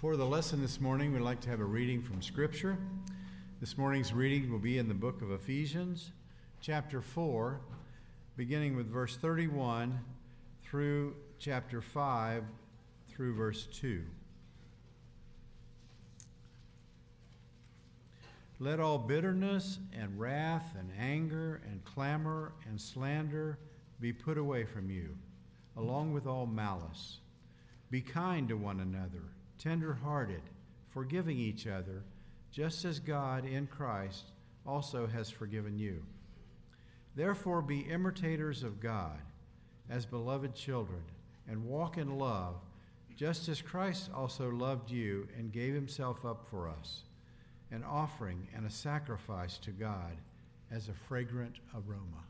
For the lesson this morning, we'd like to have a reading from Scripture. This morning's reading will be in the book of Ephesians, chapter 4, beginning with verse 31 through chapter 5 through verse 2. Let all bitterness and wrath and anger and clamor and slander be put away from you, along with all malice. Be kind to one another, tender-hearted, forgiving each other, just as God in Christ also has forgiven you. Therefore be imitators of God as beloved children, and walk in love, just as Christ also loved you and gave himself up for us, an offering and a sacrifice to God as a fragrant aroma.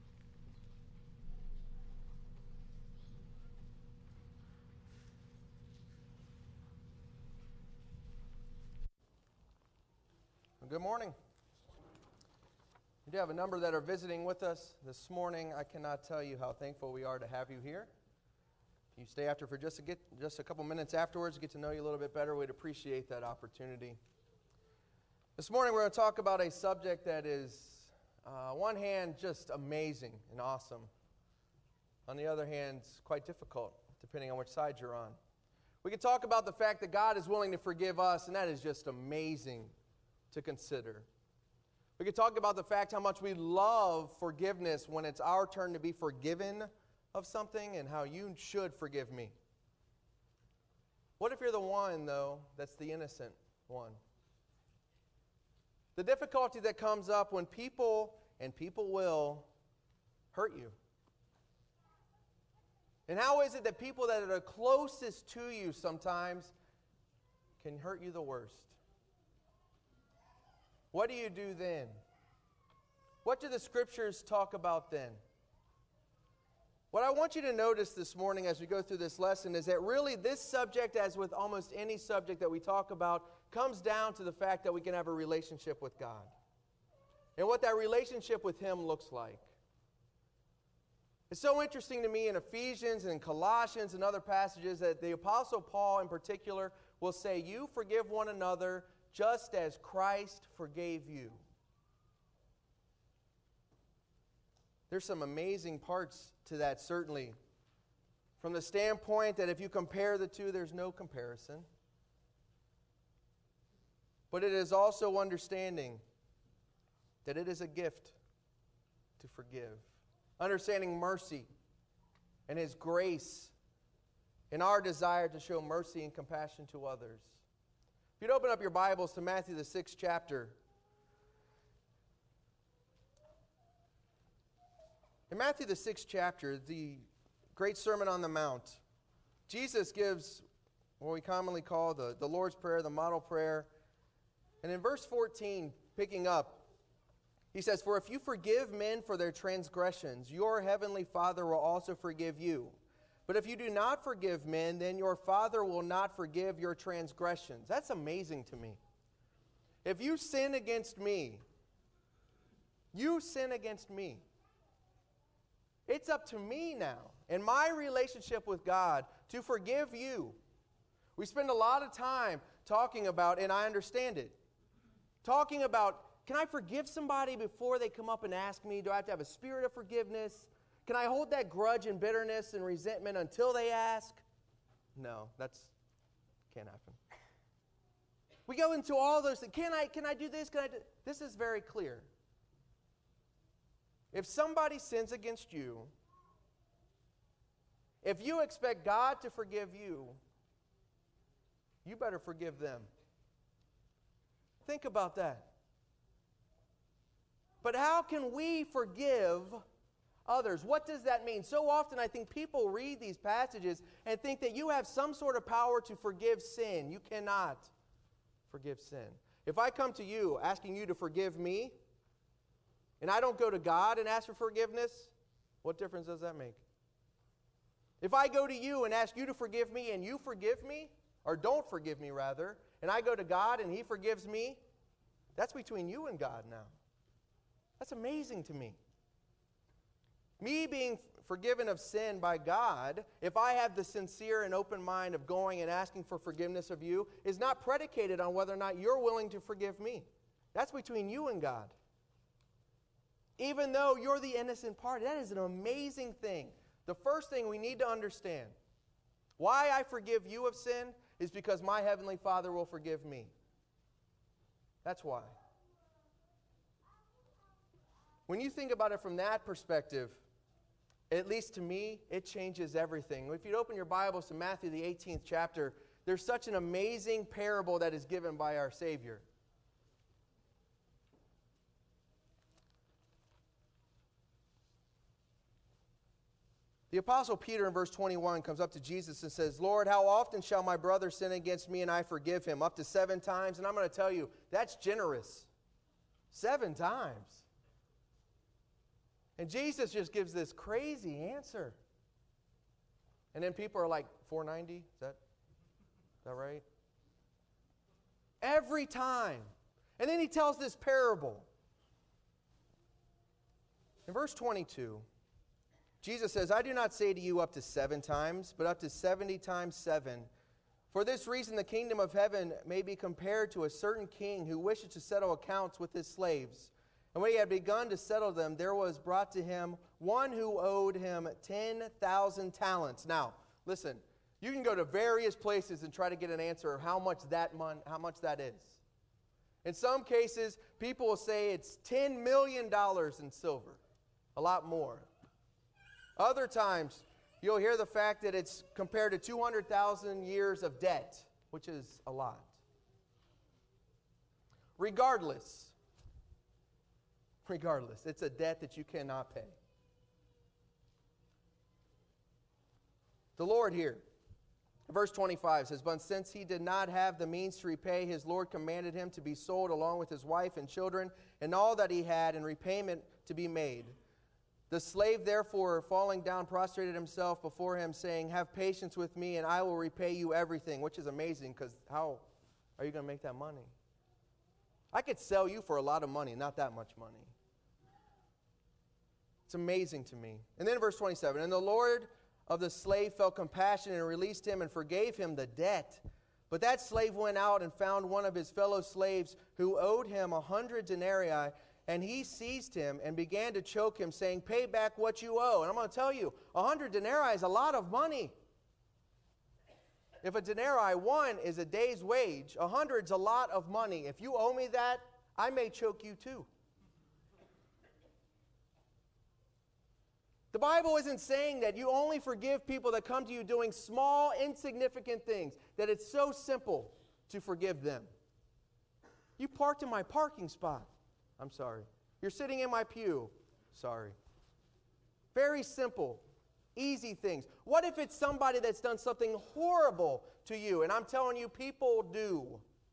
Good morning. We do have a number that are visiting with us this morning. I cannot tell you how thankful we are to have you here. If you stay after for just a couple minutes afterwards, get to know you a little bit better, we'd appreciate that opportunity. This morning we're going to talk about a subject that is, on one hand, just amazing and awesome. On the other hand, quite difficult, depending on which side you're on. We could talk about the fact that God is willing to forgive us, and that is just amazing to consider. We could talk about the fact how much we love forgiveness when it's our turn to be forgiven of something, and how you should forgive me. What if you're the one, though, that's the innocent one? The difficulty that comes up when people will, hurt you. And how is it that people that are the closest to you sometimes can hurt you the worst? What do you do then? What do the Scriptures talk about then? What I want you to notice this morning as we go through this lesson is that really this subject, as with almost any subject that we talk about, comes down to the fact that we can have a relationship with God. And what that relationship with Him looks like. It's so interesting to me in Ephesians and Colossians and other passages that the Apostle Paul in particular will say, "You forgive one another just as Christ forgave you." There's some amazing parts to that, certainly. From the standpoint that if you compare the two, there's no comparison. But it is also understanding that it is a gift to forgive. Understanding mercy and His grace and our desire to show mercy and compassion to others. If you'd open up your Bibles to Matthew the 6th chapter. In Matthew the 6th chapter, the great Sermon on the Mount, Jesus gives what we commonly call the Lord's Prayer, the model prayer. And in verse 14, picking up, he says, "For if you forgive men for their transgressions, your heavenly Father will also forgive you. But if you do not forgive men, then your Father will not forgive your transgressions." That's amazing to me. If you sin against me, you sin against me. It's up to me now, in my relationship with God, to forgive you. We spend a lot of time talking about, and I understand it, talking about, can I forgive somebody before they come up and ask me? Do I have to have a spirit of forgiveness? Can I hold that grudge and bitterness and resentment until they ask? No, can't happen. We go into all those things. Can I do this? This is very clear. If somebody sins against you, if you expect God to forgive you, you better forgive them. Think about that. But how can we forgive others? What does that mean? So often I think people read these passages and think that you have some sort of power to forgive sin. You cannot forgive sin. If I come to you asking you to forgive me, and I don't go to God and ask for forgiveness, what difference does that make? If I go to you and ask you to forgive me and you forgive me, or don't forgive me rather, and I go to God and He forgives me, that's between you and God now. That's amazing to me. Me being forgiven of sin by God, if I have the sincere and open mind of going and asking for forgiveness of you, is not predicated on whether or not you're willing to forgive me. That's between you and God. Even though you're the innocent party, that is an amazing thing. The first thing we need to understand, why I forgive you of sin is because my Heavenly Father will forgive me. That's why. When you think about it from that perspective, at least to me, it changes everything. If you'd open your Bibles to Matthew, the 18th chapter, there's such an amazing parable that is given by our Savior. The Apostle Peter in verse 21 comes up to Jesus and says, Lord, how often shall my brother sin against me and I forgive him? Up to 7 times? And I'm going to tell you, that's generous. 7 times. And Jesus just gives this crazy answer. And then people are like, 490? Is that right? Every time. And then he tells this parable. In verse 22, Jesus says, I do not say to you up to 7 times, but up to 70 times 7. For this reason the kingdom of heaven may be compared to a certain king who wishes to settle accounts with his slaves. And when he had begun to settle them, there was brought to him one who owed him 10,000 talents. Now, listen, you can go to various places and try to get an answer of how much that is. In some cases, people will say it's $10 million in silver, a lot more. Other times, you'll hear the fact that it's compared to 200,000 years of debt, which is a lot. Regardless, it's a debt that you cannot pay. The Lord here, verse 25 says, but since he did not have the means to repay, his Lord commanded him to be sold along with his wife and children and all that he had, in repayment to be made. The slave, therefore, falling down, prostrated himself before him, saying, have patience with me, and I will repay you everything, which is amazing, because how are you going to make that money? I could sell you for a lot of money, not that much money. It's amazing to me. And then in verse 27, and the Lord of the slave felt compassion and released him and forgave him the debt. But that slave went out and found one of his fellow slaves who owed him 100 denarii, and he seized him and began to choke him, saying, pay back what you owe. And I'm going to tell you, 100 denarii is a lot of money. If a denarii, 1 is a day's wage, 100 is a lot of money. If you owe me that, I may choke you too. The Bible isn't saying that you only forgive people that come to you doing small, insignificant things, that it's so simple to forgive them. You parked in my parking spot. I'm sorry. You're sitting in my pew. Sorry. Very simple, easy things. What if it's somebody that's done something horrible to you? And I'm telling you, people do.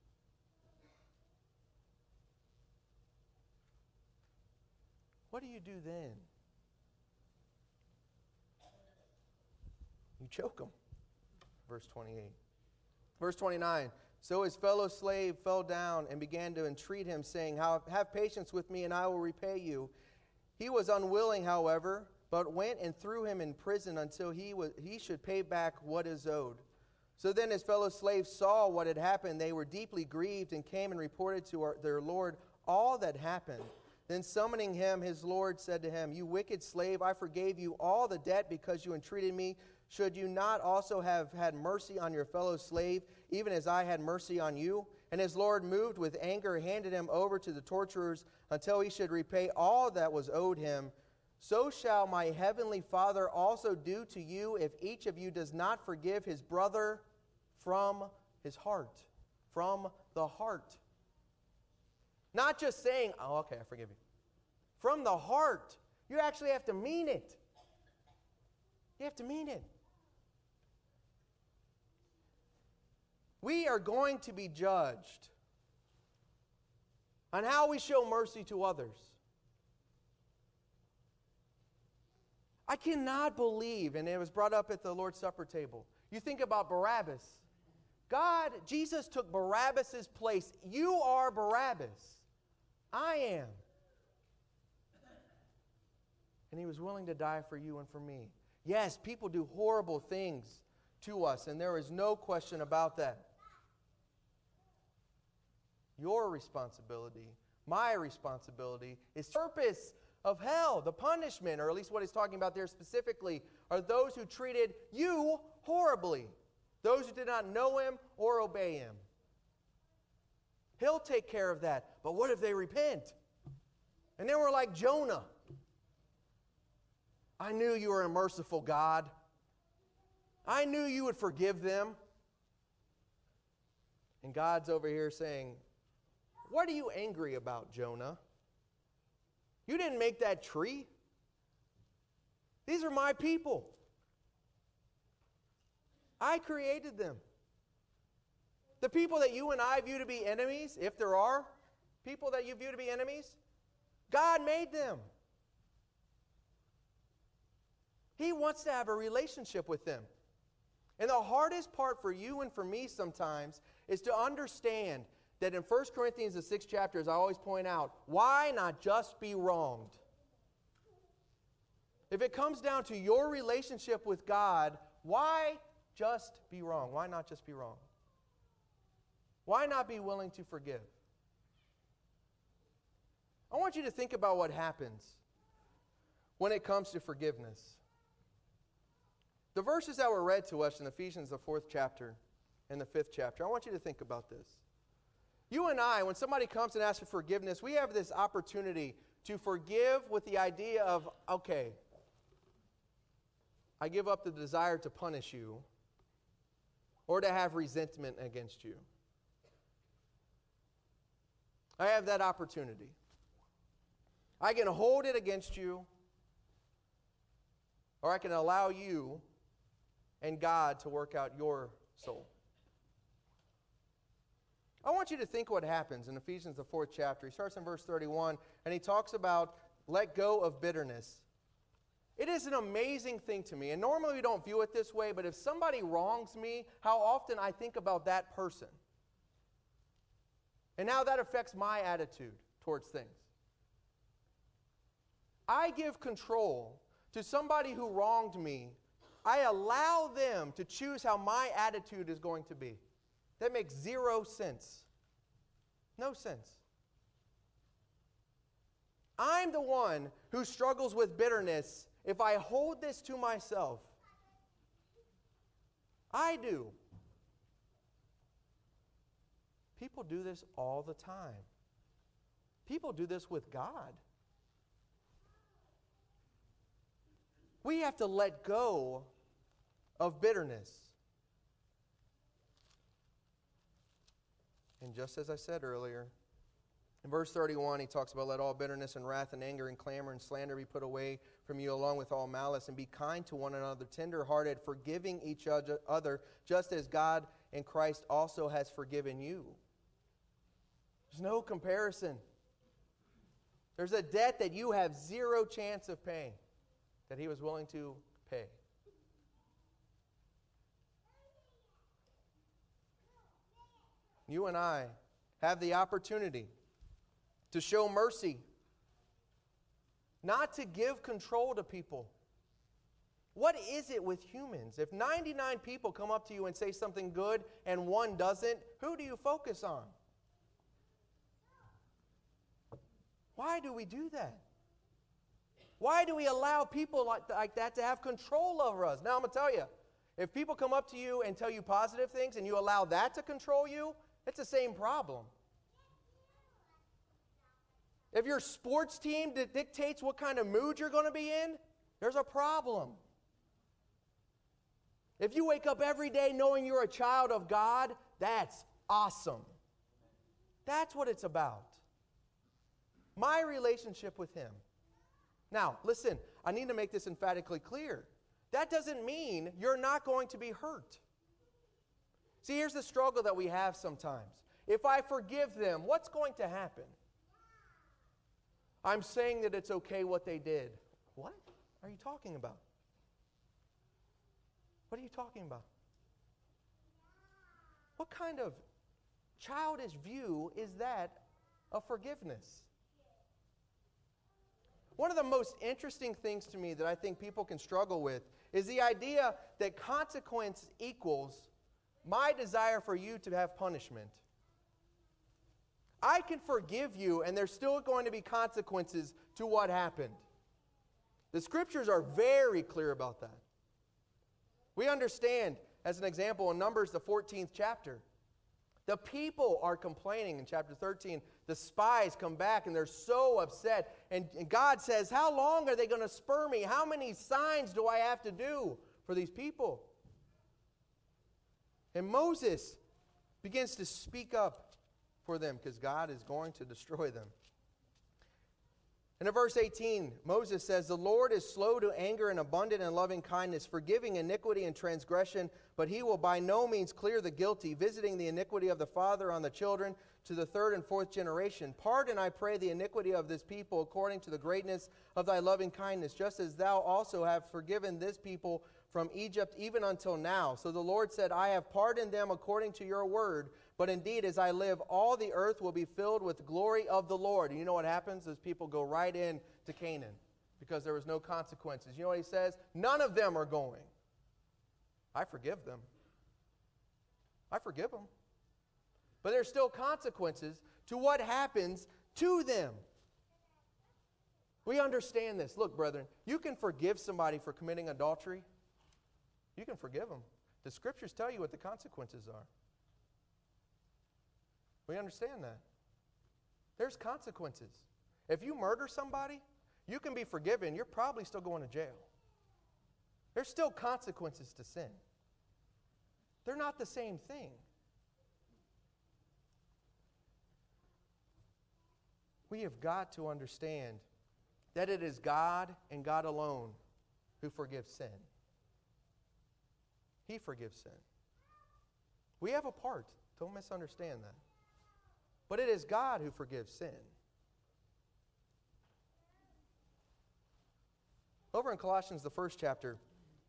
What do you do then? You choke them. Verse 28. Verse 29. So his fellow slave fell down and began to entreat him, saying, have patience with me, and I will repay you. He was unwilling, however, but went and threw him in prison until he should pay back what is owed. So then his fellow slaves saw what had happened. They were deeply grieved and came and reported to their Lord all that happened. Then summoning him, his Lord said to him, you wicked slave, I forgave you all the debt because you entreated me. Should you not also have had mercy on your fellow slave, even as I had mercy on you? And his Lord, moved with anger, handed him over to the torturers until he should repay all that was owed him. So shall my heavenly Father also do to you if each of you does not forgive his brother from his heart. From the heart. Not just saying, oh, okay, I forgive you. From the heart. You actually have to mean it. You have to mean it. We are going to be judged on how we show mercy to others. I cannot believe, and it was brought up at the Lord's Supper table, you think about Barabbas. Jesus took Barabbas' place. You are Barabbas. I am. And he was willing to die for you and for me. Yes, people do horrible things to us, and there is no question about that. Your responsibility, my responsibility, is the purpose of hell, the punishment, or at least what he's talking about there specifically, are those who treated you horribly, those who did not know him or obey him. He'll take care of that. But what if they repent? And then we're like Jonah. I knew you were a merciful God. I knew you would forgive them. And God's over here saying, what are you angry about, Jonah? You didn't make that tree. These are my people. I created them. The people that you and I view to be enemies, if there are people that you view to be enemies, God made them. He wants to have a relationship with them. And the hardest part for you and for me sometimes is to understand that in 1 Corinthians, the 6th chapter, as I always point out, why not just be wronged? If it comes down to your relationship with God, why just be wrong? Why not just be wrong? Why not be willing to forgive? I want you to think about what happens when it comes to forgiveness. The verses that were read to us in Ephesians, the 4th chapter and the 5th chapter, I want you to think about this. You and I, when somebody comes and asks for forgiveness, we have this opportunity to forgive with the idea of, okay, I give up the desire to punish you or to have resentment against you. I have that opportunity. I can hold it against you, or I can allow you and God to work out your soul. I want you to think what happens in Ephesians, the 4th chapter. He starts in verse 31, and he talks about let go of bitterness. It is an amazing thing to me, and normally we don't view it this way, but if somebody wrongs me, how often I think about that person. And how that affects my attitude towards things. I give control to somebody who wronged me. I allow them to choose how my attitude is going to be. That makes zero sense. No sense. I'm the one who struggles with bitterness if I hold this to myself. I do. People do this all the time. People do this with God. We have to let go of bitterness. And just as I said earlier, in verse 31, he talks about let all bitterness and wrath and anger and clamor and slander be put away from you along with all malice, and be kind to one another, tender-hearted, forgiving each other, just as God in Christ also has forgiven you. There's no comparison. There's a debt that you have zero chance of paying that he was willing to pay. You and I have the opportunity to show mercy, not to give control to people. What is it with humans? If 99 people come up to you and say something good and one doesn't, who do you focus on? Why do we do that? Why do we allow people like that to have control over us? Now, I'm going to tell you, if people come up to you and tell you positive things and you allow that to control you, it's the same problem. If your sports team dictates what kind of mood you're going to be in, there's a problem. If you wake up every day knowing you're a child of God, that's awesome. That's what it's about. My relationship with him. Now, listen, I need to make this emphatically clear. That doesn't mean you're not going to be hurt. See, here's the struggle that we have sometimes. If I forgive them, what's going to happen? I'm saying that it's okay what they did. What are you talking about? What are you talking about? What kind of childish view is that of forgiveness? One of the most interesting things to me that I think people can struggle with is the idea that consequence equals my desire for you to have punishment. I can forgive you, and there's still going to be consequences to what happened. The Scriptures are very clear about that. We understand, as an example, in Numbers, the 14th chapter, the people are complaining in chapter 13. The spies come back and they're so upset. And God says, how long are they going to spur me? How many signs do I have to do for these people? And Moses begins to speak up for them because God is going to destroy them. And in verse 18, Moses says, the Lord is slow to anger and abundant in loving kindness, forgiving iniquity and transgression, but he will by no means clear the guilty, visiting the iniquity of the father on the children to the third and fourth generation. Pardon, I pray, the iniquity of this people according to the greatness of thy loving kindness, just as thou also have forgiven this people from Egypt even until now. So the Lord said, I have pardoned them according to your word, but indeed as I live, all the earth will be filled with the glory of the Lord. And you know what happens? Those people go right in to Canaan because there was no consequences. You know what he says? None of them are going. I forgive them. I forgive them. But there's still consequences to what happens to them. We understand this. Look, brethren, you can forgive somebody for committing adultery. You can forgive them. The Scriptures tell you what the consequences are. We understand that. There's consequences. If you murder somebody, you can be forgiven. You're probably still going to jail. There's still consequences to sin. They're not the same thing. We have got to understand that it is God and God alone who forgives sin. He forgives sin. We have a part. Don't misunderstand that. But it is God who forgives sin. Over in Colossians, the first chapter,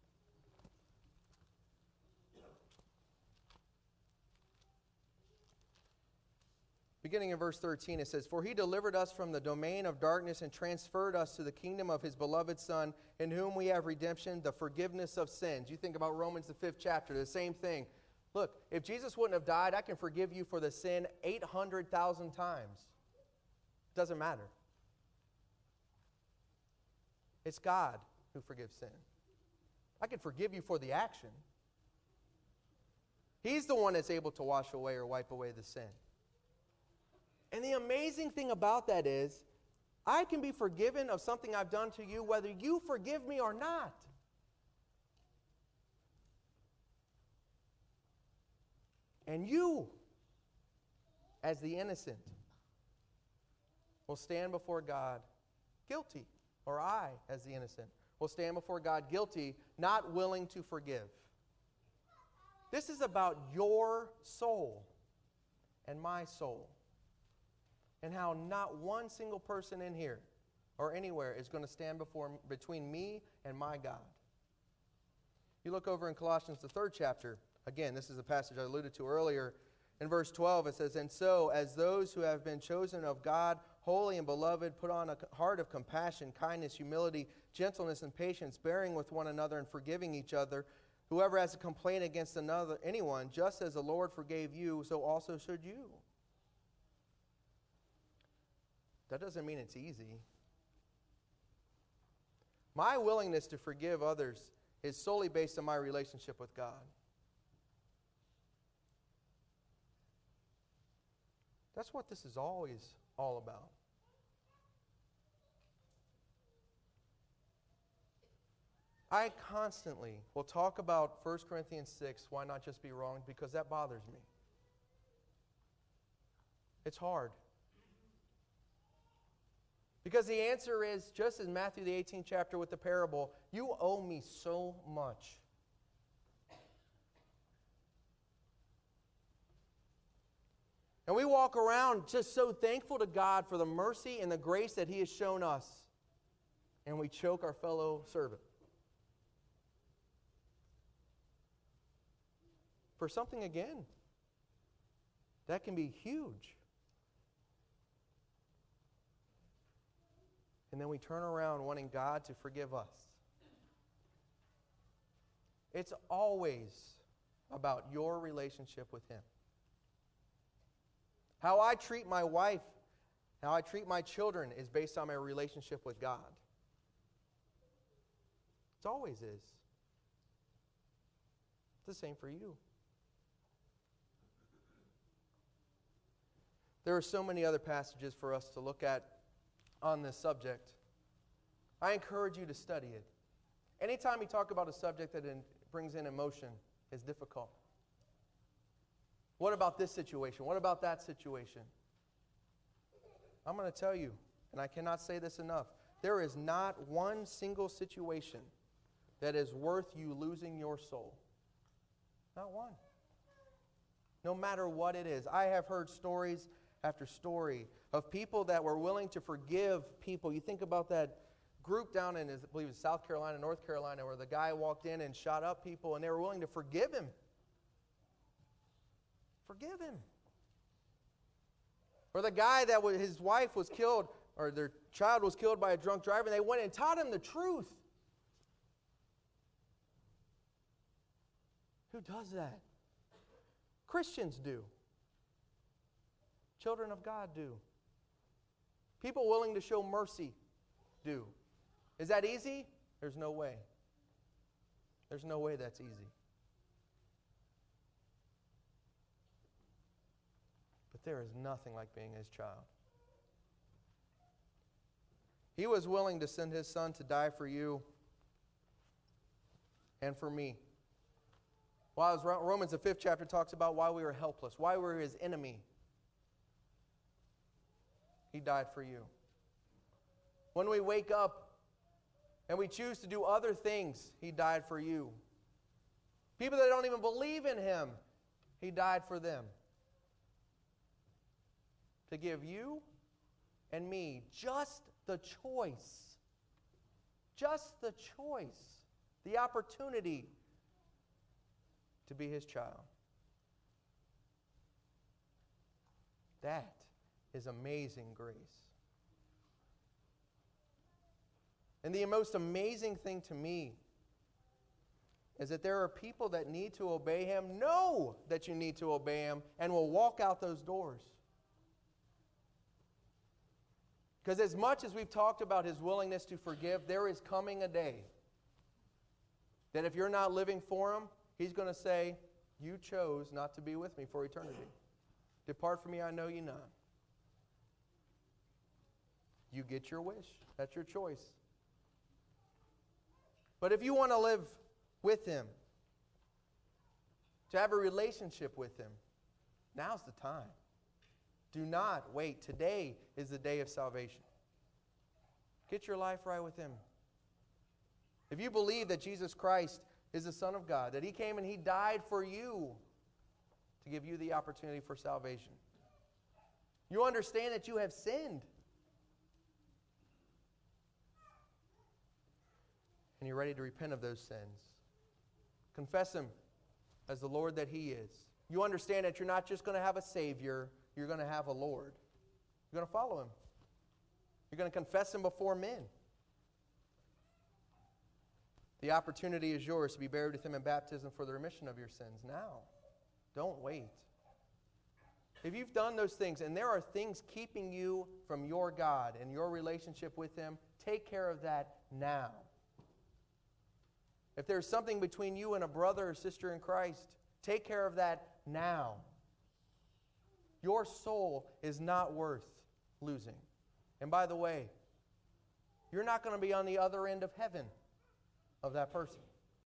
beginning in verse 13, it says, For he delivered us from the domain of darkness and transferred us to the kingdom of his beloved Son, in whom we have redemption, the forgiveness of sins. You think about Romans, the 5th chapter, the same thing. Look, if Jesus wouldn't have died, I can forgive you for the sin 800,000 times. Doesn't matter. It's God who forgives sin. I can forgive you for the action. He's the one that's able to wash away or wipe away the sin. And the amazing thing about that is, I can be forgiven of something I've done to you whether you forgive me or not. And you, as the innocent, will stand before God guilty. Or I, as the innocent, will stand before God guilty, not willing to forgive. This is about your soul and my soul. And how not one single person in here or anywhere is going to stand between me and my God. You look over in Colossians, the 3rd chapter. Again, this is a passage I alluded to earlier. In verse 12, it says, And so, as those who have been chosen of God, holy and beloved, put on a heart of compassion, kindness, humility, gentleness, and patience, bearing with one another and forgiving each other. Whoever has a complaint against anyone, just as the Lord forgave you, so also should you. That doesn't mean it's easy. My willingness to forgive others is solely based on my relationship with God. That's what this is always all about. I constantly will talk about 1 Corinthians 6, why not just be wrong, because that bothers me. It's hard. Because the answer is, just as Matthew the 18th chapter with the parable, you owe me so much. And we walk around just so thankful to God for the mercy and the grace that He has shown us. And we choke our fellow servant. For something, again, that can be huge. and then we turn around wanting God to forgive us. It's always about your relationship with Him. How I treat my wife, how I treat my children is based on my relationship with God. It always is. It's the same for you. There are so many other passages for us to look at on this subject. I encourage you to study it. Anytime you talk about a subject that brings in emotion, it's difficult. What about this situation? What about that situation? I'm going to tell you, and I cannot say this enough, there is not one single situation that is worth you losing your soul. Not one. No matter what it is. I have heard stories after story of people that were willing to forgive people. You think about that group down in, I believe it's South Carolina, North Carolina, where the guy walked in and shot up people, and they were willing to forgive him. Forgive him. Or the guy that his wife was killed, or their child was killed by a drunk driver, and they went and taught him the truth. Who does that? Christians do. Children of God do. People willing to show mercy do. Is that easy? There's no way. There's no way that's easy. But there is nothing like being His child. He was willing to send His Son to die for you and for me. While Romans, the 5th chapter, talks about why we were helpless, why we were His enemy. He died for you. When we wake up and we choose to do other things, He died for you. People that don't even believe in Him, He died for them. To give you and me just the choice, the opportunity to be His child. That is amazing grace. And the most amazing thing to me is that there are people that need to obey Him, know that you need to obey Him, and will walk out those doors. Because as much as we've talked about His willingness to forgive, there is coming a day that if you're not living for Him, He's going to say, you chose not to be with me for eternity. Depart from me, I know you not. You get your wish. That's your choice. But if you want to live with Him, to have a relationship with Him, now's the time. Do not wait. Today is the day of salvation. Get your life right with Him. If you believe that Jesus Christ is the Son of God, that He came and He died for you to give you the opportunity for salvation. You understand that you have sinned. And you're ready to repent of those sins. Confess Him as the Lord that He is. You understand that you're not just going to have a Savior, you're going to have a Lord. You're going to follow Him. You're going to confess Him before men. The opportunity is yours to be buried with Him in baptism for the remission of your sins now. Don't wait. If you've done those things and there are things keeping you from your God and your relationship with Him, take care of that now. If there's something between you and a brother or sister in Christ, take care of that now. Your soul is not worth losing. And by the way, you're not going to be on the other end of heaven of that person.